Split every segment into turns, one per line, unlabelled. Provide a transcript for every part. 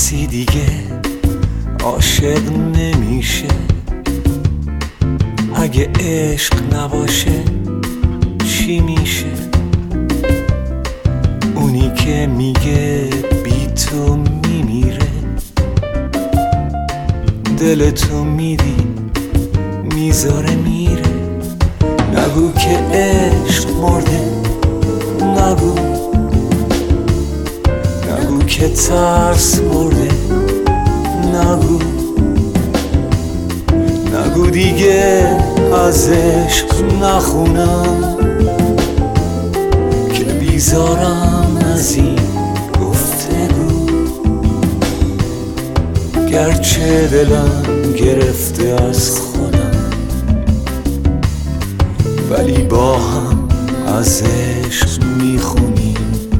کسی دیگه عاشق نمیشه. اگه عشق نباشه چی میشه؟ اونی که میگه بی تو میمیره، دلتو میدی میذاره میره. نگو که عشق مرده، نگو که ترس برده، نگو دیگه از عشق نخونم که بیزارم از این گفتگو. گرچه دلم گرفته از خودم، ولی با هم از عشق میخونیم.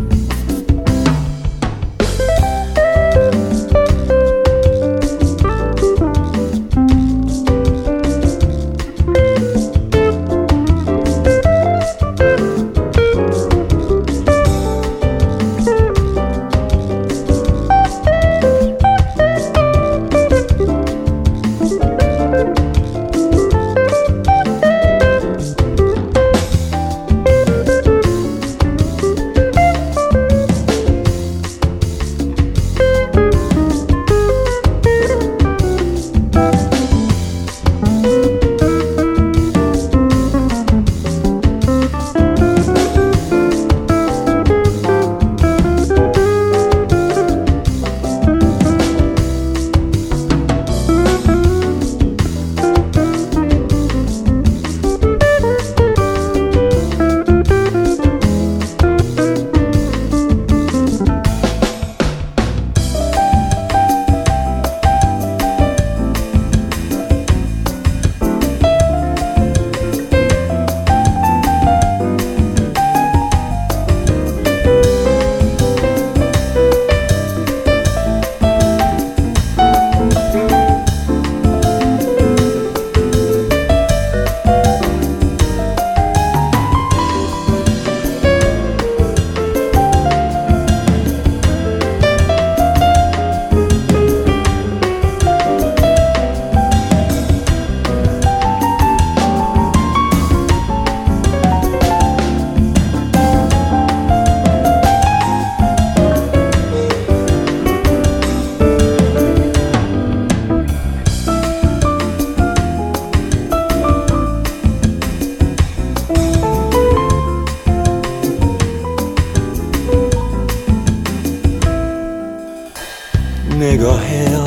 نگاه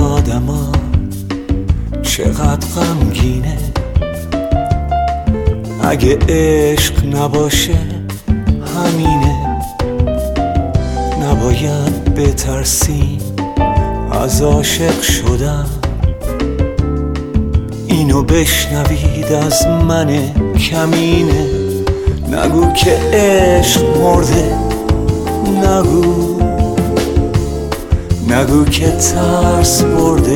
آدما چقدر غمگینه. اگه عشق نباشه همینه. نباید بترسیم از عاشق شدن. اینو بشنوید از من کمینه. نگو که عشق مرده، نگو که ترس برده،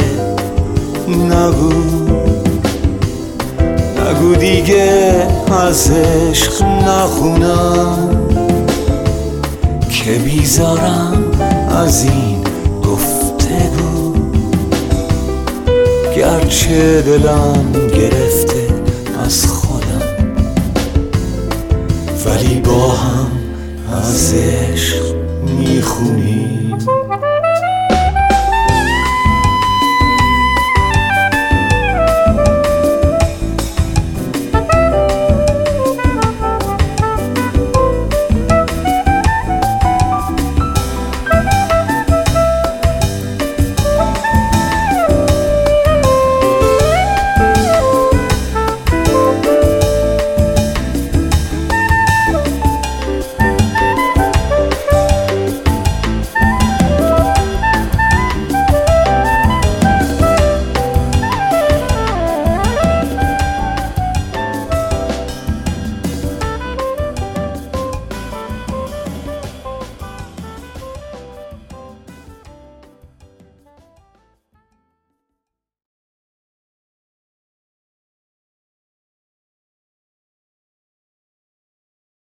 نگو دیگه از عشق نخونم که بیزارم از این گفتگو. گرچه دلم گرفته از خودم، ولی با هم از عشق میخونیم.